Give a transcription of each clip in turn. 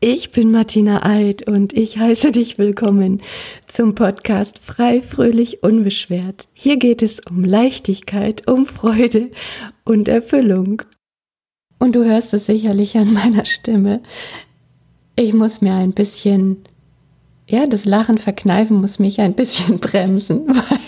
Ich bin Martina Eid und ich heiße dich willkommen zum Podcast Frei, Fröhlich, Unbeschwert. Hier geht es um Leichtigkeit, um Freude und Erfüllung. Und du hörst es sicherlich an meiner Stimme. Ich muss mir ein bisschen, das Lachen verkneifen muss mich ein bisschen bremsen,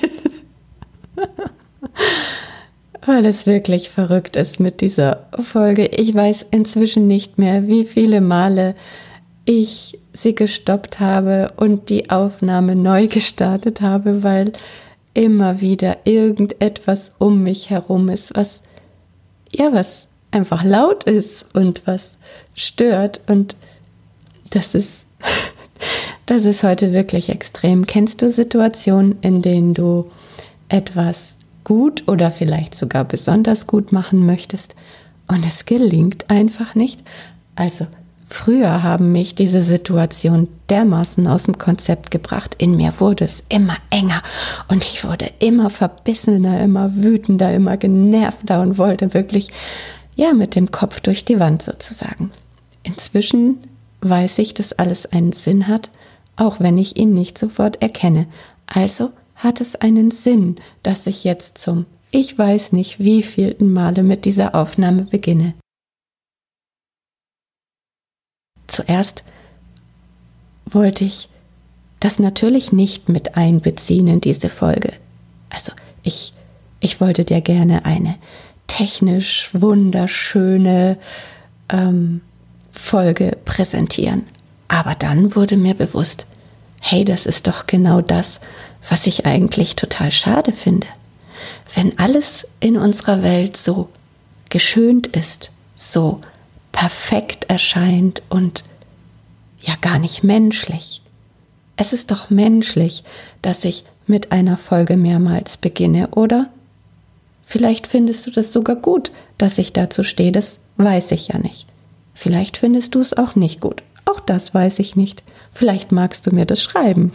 weil es wirklich verrückt ist mit dieser Folge. Ich weiß inzwischen nicht mehr, wie viele Male ich sie gestoppt habe und die Aufnahme neu gestartet habe, weil immer wieder irgendetwas um mich herum ist, was einfach laut ist und was stört. Und das ist heute wirklich extrem. Kennst du Situationen, in denen du etwas gut oder vielleicht sogar besonders gut machen möchtest und es gelingt einfach nicht? Also früher haben mich diese Situationen dermaßen aus dem Konzept gebracht. In mir wurde es immer enger und ich wurde immer verbissener, immer wütender, immer genervter und wollte wirklich, mit dem Kopf durch die Wand sozusagen. Inzwischen weiß ich, dass alles einen Sinn hat, auch wenn ich ihn nicht sofort erkenne. Also hat es einen Sinn, dass ich jetzt ich weiß nicht wievielten Male mit dieser Aufnahme beginne. Zuerst wollte ich das natürlich nicht mit einbeziehen in diese Folge. Also ich wollte dir gerne eine technisch wunderschöne Folge präsentieren. Aber dann wurde mir bewusst, hey, das ist doch genau das, was ich eigentlich total schade finde. Wenn alles in unserer Welt so geschönt ist, so perfekt erscheint und gar nicht menschlich. Es ist doch menschlich, dass ich mit einer Folge mehrmals beginne, oder? Vielleicht findest du das sogar gut, dass ich dazu stehe, das weiß ich ja nicht. Vielleicht findest du es auch nicht gut. Auch das weiß ich nicht. Vielleicht magst du mir das schreiben.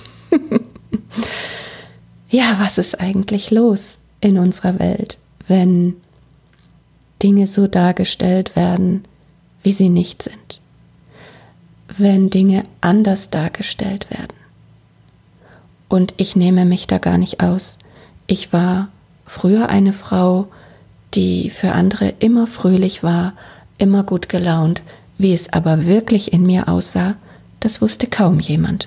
Was ist eigentlich los in unserer Welt, wenn Dinge so dargestellt werden, wie sie nicht sind? Wenn Dinge anders dargestellt werden? Und ich nehme mich da gar nicht aus. Ich war früher eine Frau, die für andere immer fröhlich war, immer gut gelaunt. Wie es aber wirklich in mir aussah, das wusste kaum jemand.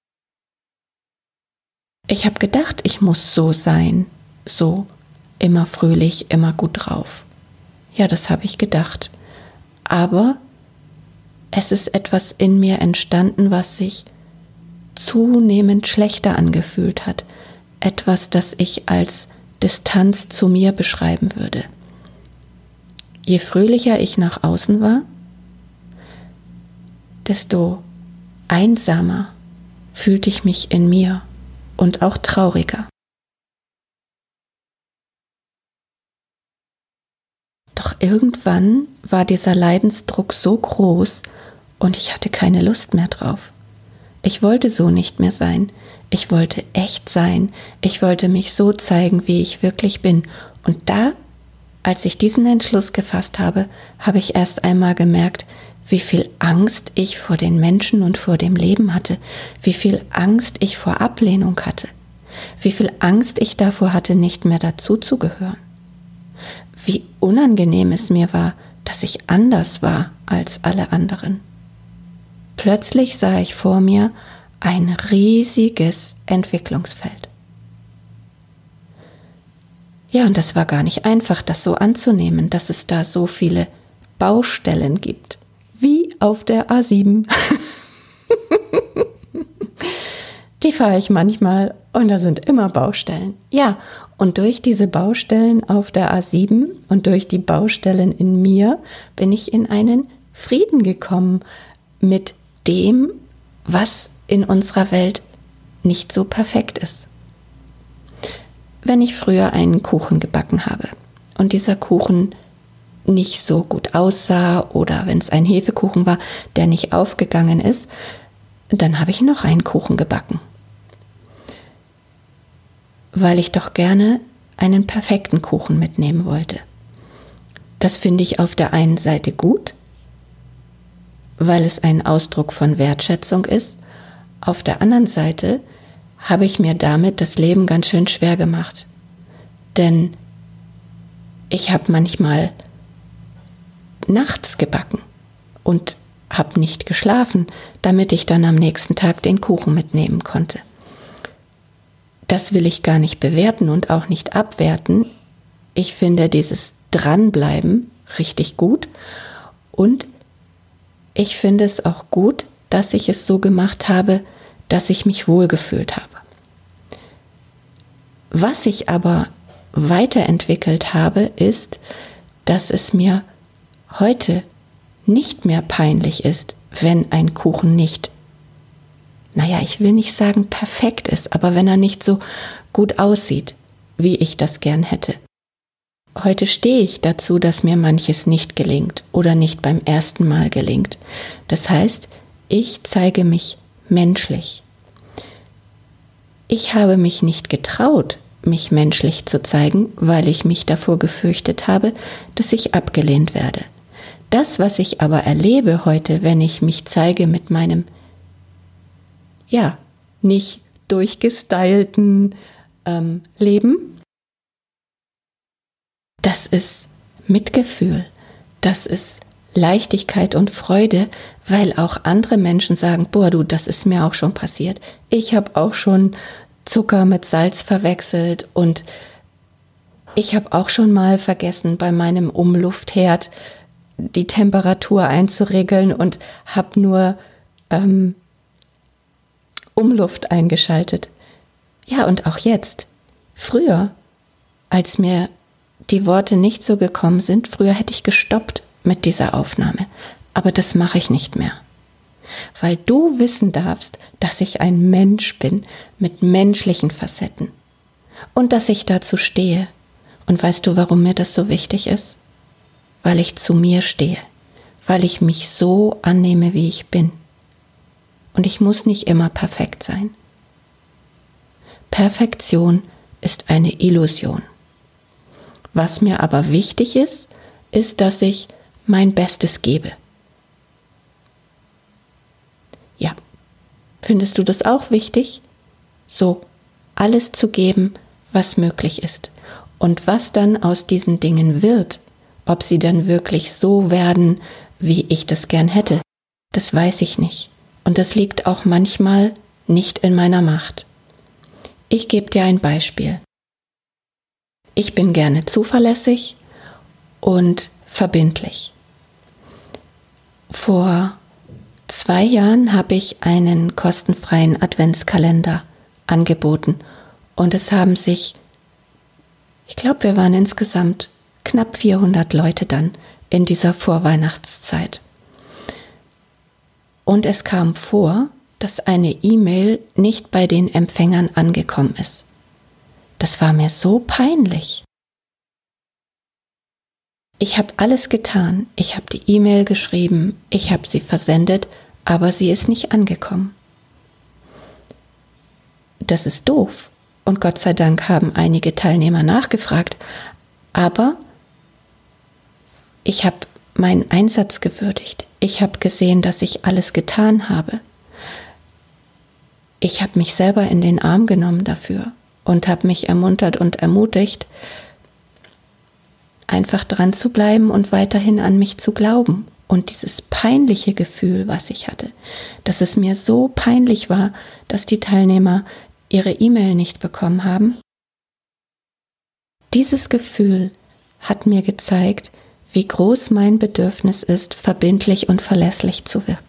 Ich habe gedacht, ich muss so sein, so immer fröhlich, immer gut drauf. Ja, das habe ich gedacht. Aber es ist etwas in mir entstanden, was sich zunehmend schlechter angefühlt hat. Etwas, das ich als Distanz zu mir beschreiben würde. Je fröhlicher ich nach außen war, desto einsamer fühlte ich mich in mir und auch trauriger. Doch irgendwann war dieser Leidensdruck so groß und ich hatte keine Lust mehr drauf. Ich wollte so nicht mehr sein. Ich wollte echt sein. Ich wollte mich so zeigen, wie ich wirklich bin. Und da, als ich diesen Entschluss gefasst habe, habe ich erst einmal gemerkt, wie viel Angst ich vor den Menschen und vor dem Leben hatte, wie viel Angst ich vor Ablehnung hatte, wie viel Angst ich davor hatte, nicht mehr dazuzugehören, wie unangenehm es mir war, dass ich anders war als alle anderen. Plötzlich sah ich vor mir ein riesiges Entwicklungsfeld. Und das war gar nicht einfach, das so anzunehmen, dass es da so viele Baustellen gibt. Wie auf der A7. Die fahre ich manchmal und da sind immer Baustellen. Und durch diese Baustellen auf der A7 und durch die Baustellen in mir bin ich in einen Frieden gekommen mit dem, was in unserer Welt nicht so perfekt ist. Wenn ich früher einen Kuchen gebacken habe und dieser Kuchen nicht so gut aussah oder wenn es ein Hefekuchen war, der nicht aufgegangen ist, dann habe ich noch einen Kuchen gebacken. Weil ich doch gerne einen perfekten Kuchen mitnehmen wollte. Das finde ich auf der einen Seite gut, weil es ein Ausdruck von Wertschätzung ist. Auf der anderen Seite habe ich mir damit das Leben ganz schön schwer gemacht. Denn ich habe manchmal nachts gebacken und habe nicht geschlafen, damit ich dann am nächsten Tag den Kuchen mitnehmen konnte. Das will ich gar nicht bewerten und auch nicht abwerten. Ich finde dieses Dranbleiben richtig gut und ich finde es auch gut, dass ich es so gemacht habe, dass ich mich wohlgefühlt habe. Was ich aber weiterentwickelt habe, ist, dass es mir heute nicht mehr peinlich ist, wenn ein Kuchen nicht, ich will nicht sagen perfekt ist, aber wenn er nicht so gut aussieht, wie ich das gern hätte. Heute stehe ich dazu, dass mir manches nicht gelingt oder nicht beim ersten Mal gelingt. Das heißt, ich zeige mich menschlich. Ich habe mich nicht getraut, mich menschlich zu zeigen, weil ich mich davor gefürchtet habe, dass ich abgelehnt werde. Das, was ich aber erlebe heute, wenn ich mich zeige mit meinem, nicht durchgestylten Leben, das ist Mitgefühl, das ist Leichtigkeit und Freude, weil auch andere Menschen sagen, das ist mir auch schon passiert. Ich habe auch schon Zucker mit Salz verwechselt und ich habe auch schon mal vergessen, bei meinem Umluftherd die Temperatur einzuregeln und habe nur Umluft eingeschaltet. Ja, und auch jetzt. Früher, als mir die Worte nicht so gekommen sind, früher hätte ich gestoppt mit dieser Aufnahme. Aber das mache ich nicht mehr. Weil du wissen darfst, dass ich ein Mensch bin mit menschlichen Facetten. Und dass ich dazu stehe. Und weißt du, warum mir das so wichtig ist? Weil ich zu mir stehe. Weil ich mich so annehme, wie ich bin. Und ich muss nicht immer perfekt sein. Perfektion ist eine Illusion. Was mir aber wichtig ist, ist, dass ich mein Bestes gebe. Ja, findest du das auch wichtig? So, alles zu geben, was möglich ist. Und was dann aus diesen Dingen wird, ob sie dann wirklich so werden, wie ich das gern hätte, das weiß ich nicht. Und das liegt auch manchmal nicht in meiner Macht. Ich gebe dir ein Beispiel. Ich bin gerne zuverlässig und verbindlich. Vor 2 Jahren habe ich einen kostenfreien Adventskalender angeboten und es haben sich, ich glaube, wir waren insgesamt knapp 400 Leute dann in dieser Vorweihnachtszeit. Und es kam vor, dass eine E-Mail nicht bei den Empfängern angekommen ist. Das war mir so peinlich. Ich habe alles getan. Ich habe die E-Mail geschrieben, ich habe sie versendet, aber sie ist nicht angekommen. Das ist doof. Und Gott sei Dank haben einige Teilnehmer nachgefragt. Aber ich habe meinen Einsatz gewürdigt. Ich habe gesehen, dass ich alles getan habe. Ich habe mich selber in den Arm genommen dafür und habe mich ermuntert und ermutigt, einfach dran zu bleiben und weiterhin an mich zu glauben. Und dieses peinliche Gefühl, was ich hatte, dass es mir so peinlich war, dass die Teilnehmer ihre E-Mail nicht bekommen haben, dieses Gefühl hat mir gezeigt, wie groß mein Bedürfnis ist, verbindlich und verlässlich zu wirken.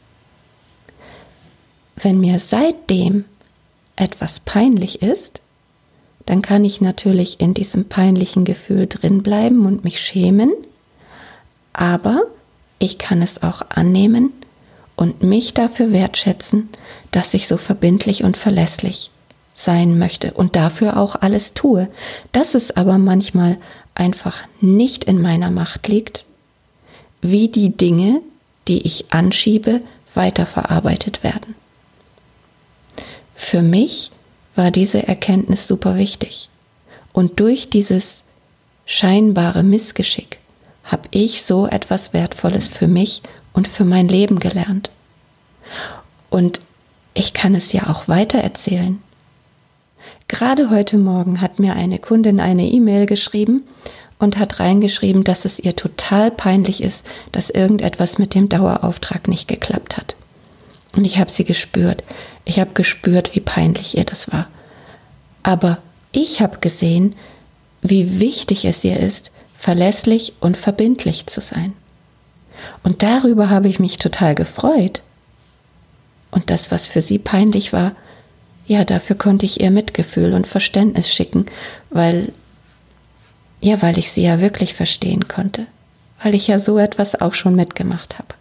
Wenn mir seitdem etwas peinlich ist, dann kann ich natürlich in diesem peinlichen Gefühl drin bleiben und mich schämen, aber ich kann es auch annehmen und mich dafür wertschätzen, dass ich so verbindlich und verlässlich sein möchte und dafür auch alles tue. Dass es aber manchmal einfach nicht in meiner Macht liegt, wie die Dinge, die ich anschiebe, weiterverarbeitet werden. Für mich war diese Erkenntnis super wichtig. Und durch dieses scheinbare Missgeschick habe ich so etwas Wertvolles für mich und für mein Leben gelernt. Und ich kann es ja auch weitererzählen. Gerade heute Morgen hat mir eine Kundin eine E-Mail geschrieben und hat reingeschrieben, dass es ihr total peinlich ist, dass irgendetwas mit dem Dauerauftrag nicht geklappt hat. Und ich habe sie gespürt. Ich habe gespürt, wie peinlich ihr das war. Aber ich habe gesehen, wie wichtig es ihr ist, verlässlich und verbindlich zu sein. Und darüber habe ich mich total gefreut. Und das, was für sie peinlich war, ja, dafür konnte ich ihr Mitgefühl und Verständnis schicken, weil ich sie ja wirklich verstehen konnte, weil ich ja so etwas auch schon mitgemacht habe.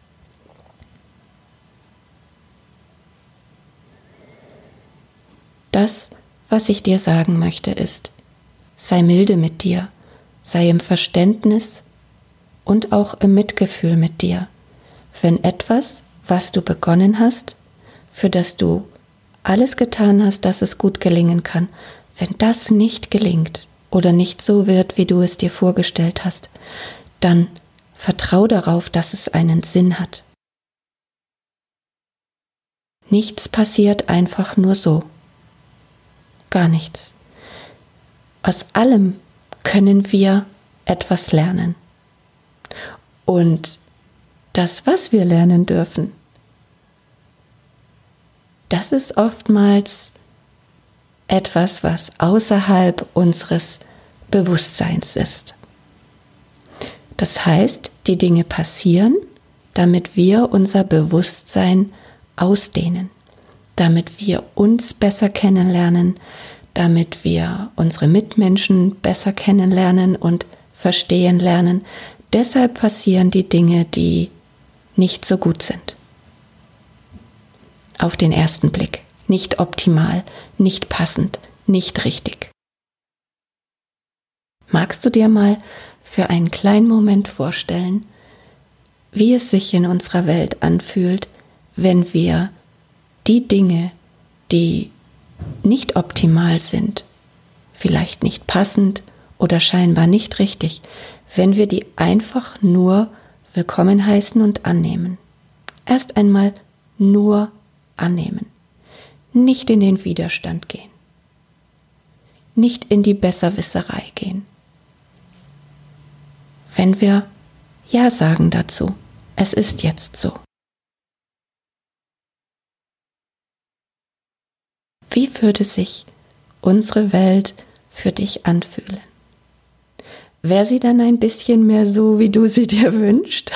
Das, was ich dir sagen möchte, ist, sei milde mit dir, sei im Verständnis und auch im Mitgefühl mit dir, wenn etwas, was du begonnen hast, für das du alles getan hast, dass es gut gelingen kann, wenn das nicht gelingt oder nicht so wird, wie du es dir vorgestellt hast, dann vertrau darauf, dass es einen Sinn hat. Nichts passiert einfach nur so. Gar nichts. Aus allem können wir etwas lernen. Und das, was wir lernen dürfen, das ist oftmals etwas, was außerhalb unseres Bewusstseins ist. Das heißt, die Dinge passieren, damit wir unser Bewusstsein ausdehnen, damit wir uns besser kennenlernen, damit wir unsere Mitmenschen besser kennenlernen und verstehen lernen. Deshalb passieren die Dinge, die nicht so gut sind. Auf den ersten Blick. Nicht optimal, nicht passend, nicht richtig. Magst du dir mal für einen kleinen Moment vorstellen, wie es sich in unserer Welt anfühlt, wenn wir die Dinge, die nicht optimal sind, vielleicht nicht passend oder scheinbar nicht richtig, wenn wir die einfach nur willkommen heißen und annehmen. Erst einmal nur annehmen. Nicht in den Widerstand gehen. Nicht in die Besserwisserei gehen. Wenn wir Ja sagen dazu, es ist jetzt so. Wie würde sich unsere Welt für dich anfühlen? Wäre sie dann ein bisschen mehr so, wie du sie dir wünschst?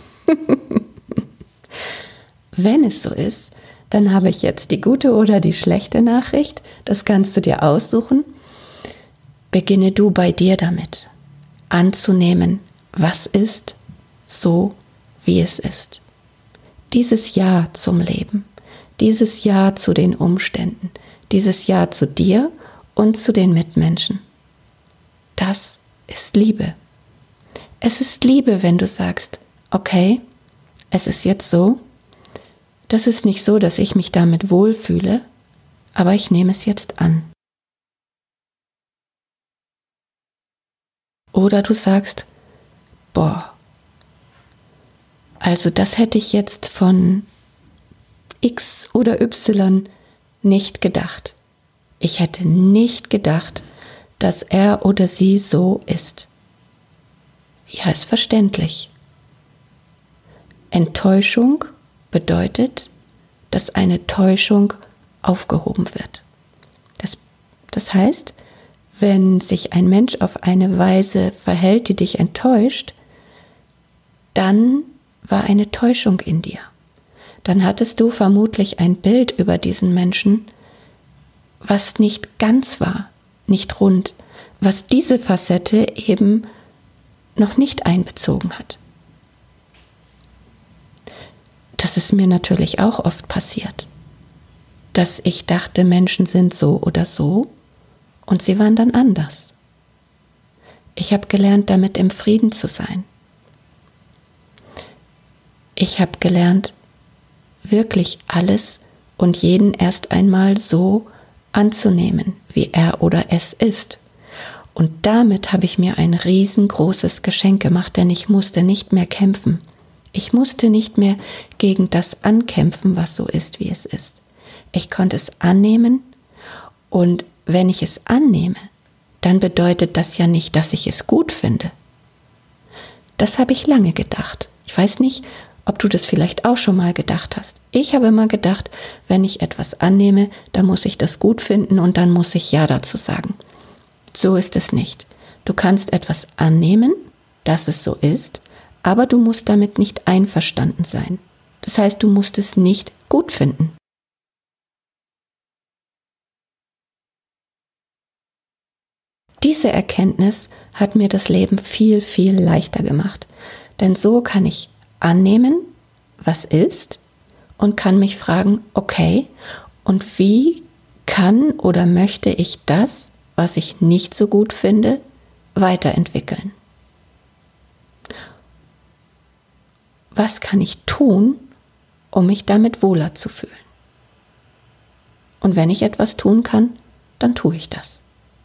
Wenn es so ist, dann habe ich jetzt die gute oder die schlechte Nachricht. Das kannst du dir aussuchen. Beginne du bei dir damit, anzunehmen, was ist, so wie es ist. Dieses Ja zum Leben, dieses Ja zu den Umständen, dieses Ja zu dir und zu den Mitmenschen. Das ist Liebe. Es ist Liebe, wenn du sagst, okay, es ist jetzt so, das ist nicht so, dass ich mich damit wohlfühle, aber ich nehme es jetzt an. Oder du sagst, also das hätte ich jetzt von X oder Y nicht gedacht. Ich hätte nicht gedacht, dass er oder sie so ist. Ja, ist verständlich. Enttäuschung bedeutet, dass eine Täuschung aufgehoben wird. Das heißt, wenn sich ein Mensch auf eine Weise verhält, die dich enttäuscht, dann war eine Täuschung in dir. Dann hattest du vermutlich ein Bild über diesen Menschen, was nicht ganz war, nicht rund, was diese Facette eben noch nicht einbezogen hat. Das ist mir natürlich auch oft passiert, dass ich dachte, Menschen sind so oder so und sie waren dann anders. Ich habe gelernt, damit im Frieden zu sein. Ich habe gelernt, wirklich alles und jeden erst einmal so anzunehmen, wie er oder es ist. Und damit habe ich mir ein riesengroßes Geschenk gemacht, denn ich musste nicht mehr kämpfen. Ich musste nicht mehr gegen das ankämpfen, was so ist, wie es ist. Ich konnte es annehmen, und wenn ich es annehme, dann bedeutet das ja nicht, dass ich es gut finde. Das habe ich lange gedacht. Ich weiß nicht, ob du das vielleicht auch schon mal gedacht hast. Ich habe immer gedacht, wenn ich etwas annehme, dann muss ich das gut finden und dann muss ich Ja dazu sagen. So ist es nicht. Du kannst etwas annehmen, dass es so ist, aber du musst damit nicht einverstanden sein. Das heißt, du musst es nicht gut finden. Diese Erkenntnis hat mir das Leben viel, viel leichter gemacht. Denn so kann ich annehmen, was ist, und kann mich fragen, okay, und wie kann oder möchte ich das, was ich nicht so gut finde, weiterentwickeln? Was kann ich tun, um mich damit wohler zu fühlen? Und wenn ich etwas tun kann, dann tue ich das.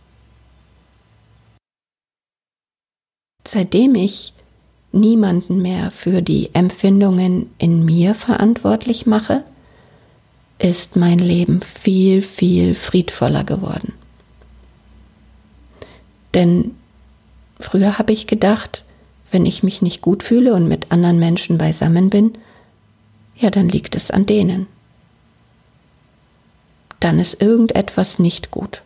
Seitdem ich niemanden mehr für die Empfindungen in mir verantwortlich mache, ist mein Leben viel, viel friedvoller geworden. Denn früher habe ich gedacht, wenn ich mich nicht gut fühle und mit anderen Menschen beisammen bin, ja, dann liegt es an denen. Dann ist irgendetwas nicht gut.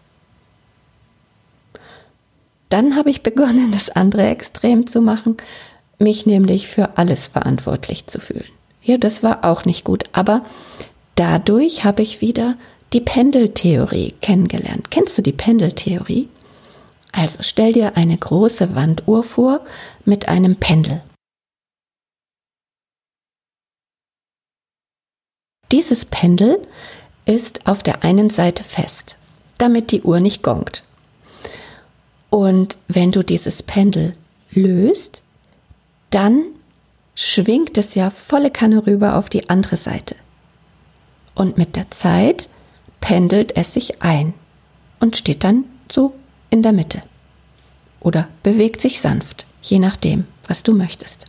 Dann habe ich begonnen, das andere Extrem zu machen, mich nämlich für alles verantwortlich zu fühlen. Ja, das war auch nicht gut, aber dadurch habe ich wieder die Pendeltheorie kennengelernt. Kennst du die Pendeltheorie? Also stell dir eine große Wanduhr vor mit einem Pendel. Dieses Pendel ist auf der einen Seite fest, damit die Uhr nicht gongt. Und wenn du dieses Pendel löst, dann schwingt es ja volle Kanne rüber auf die andere Seite. Und mit der Zeit pendelt es sich ein und steht dann so in der Mitte. Oder bewegt sich sanft, je nachdem, was du möchtest.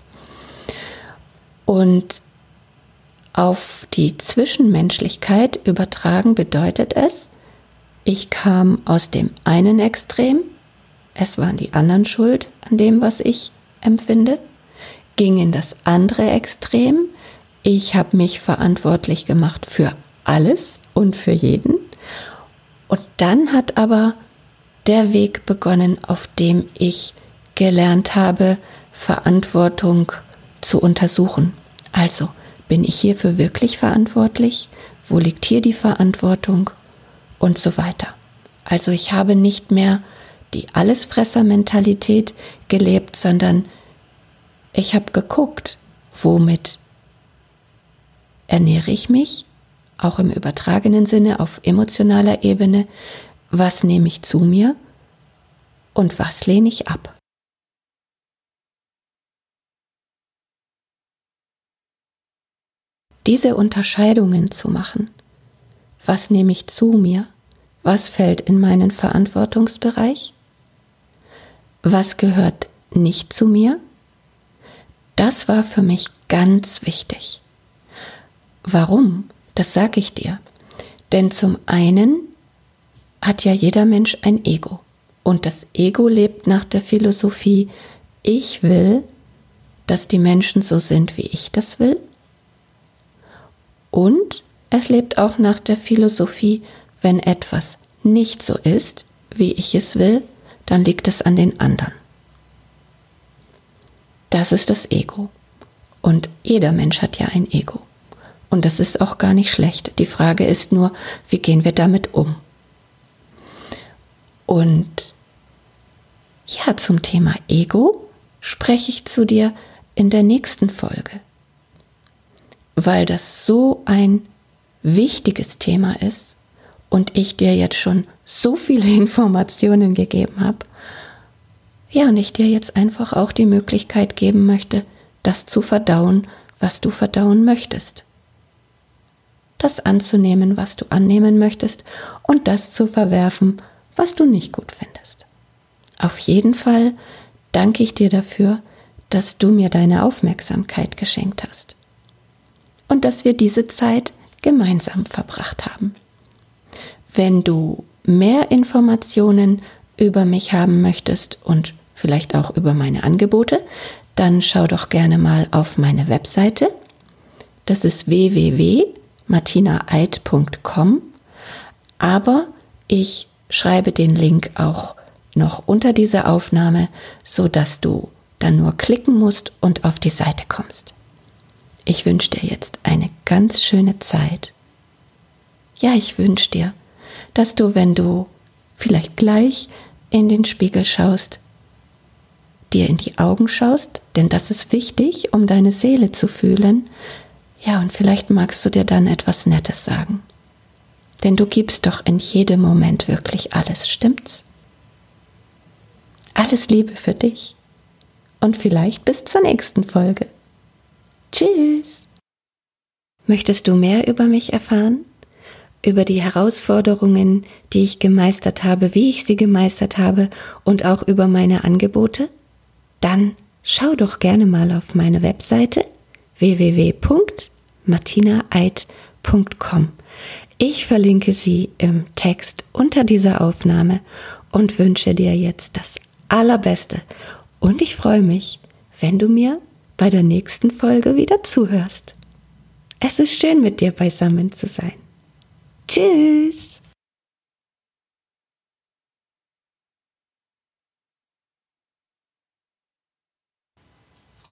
Und auf die Zwischenmenschlichkeit übertragen bedeutet es, ich kam aus dem einen Extrem, es waren die anderen schuld an dem, was ich empfinde, ging in das andere Extrem, ich habe mich verantwortlich gemacht für alles und für jeden. Und dann hat aber der Weg begonnen, auf dem ich gelernt habe, Verantwortung zu untersuchen. Also, bin ich hierfür wirklich verantwortlich? Wo liegt hier die Verantwortung? Und so weiter. Also ich habe nicht mehr die Allesfresser-Mentalität gelebt, sondern ich habe geguckt, womit ernähre ich mich, auch im übertragenen Sinne, auf emotionaler Ebene, was nehme ich zu mir und was lehne ich ab. Diese Unterscheidungen zu machen, was nehme ich zu mir, was fällt in meinen Verantwortungsbereich, was gehört nicht zu mir, das war für mich ganz wichtig. Warum? Das sage ich dir. Denn zum einen hat ja jeder Mensch ein Ego. Und das Ego lebt nach der Philosophie, ich will, dass die Menschen so sind, wie ich das will. Und es lebt auch nach der Philosophie, wenn etwas nicht so ist, wie ich es will, dann liegt es an den anderen. Das ist das Ego. Und jeder Mensch hat ja ein Ego. Und das ist auch gar nicht schlecht. Die Frage ist nur, wie gehen wir damit um? Und ja, zum Thema Ego spreche ich zu dir in der nächsten Folge. Weil das so ein wichtiges Thema ist und ich dir jetzt schon so viele Informationen gegeben habe. Ja, und ich dir jetzt einfach auch die Möglichkeit geben möchte, das zu verdauen, was du verdauen möchtest. Das anzunehmen, was du annehmen möchtest und das zu verwerfen, was du nicht gut findest. Auf jeden Fall danke ich dir dafür, dass du mir deine Aufmerksamkeit geschenkt hast und dass wir diese Zeit gemeinsam verbracht haben. Wenn du mehr Informationen über mich haben möchtest und vielleicht auch über meine Angebote, dann schau doch gerne mal auf meine Webseite. Das ist www.martinaeid.com, aber ich schreibe den Link auch noch unter dieser Aufnahme, sodass du dann nur klicken musst und auf die Seite kommst. Ich wünsche dir jetzt eine ganz schöne Zeit. Ja, ich wünsche dir, dass du, wenn du vielleicht gleich in den Spiegel schaust, dir in die Augen schaust, denn das ist wichtig, um deine Seele zu fühlen. Ja, und vielleicht magst du dir dann etwas Nettes sagen. Denn du gibst doch in jedem Moment wirklich alles, stimmt's? Alles Liebe für dich und vielleicht bis zur nächsten Folge. Tschüss! Möchtest du mehr über mich erfahren? Über die Herausforderungen, die ich gemeistert habe, wie ich sie gemeistert habe und auch über meine Angebote? Dann schau doch gerne mal auf meine Webseite www.martinaeid.com. Ich verlinke sie im Text unter dieser Aufnahme und wünsche dir jetzt das Allerbeste. Und ich freue mich, wenn du mir bei der nächsten Folge wieder zuhörst. Es ist schön, mit dir beisammen zu sein. Tschüss!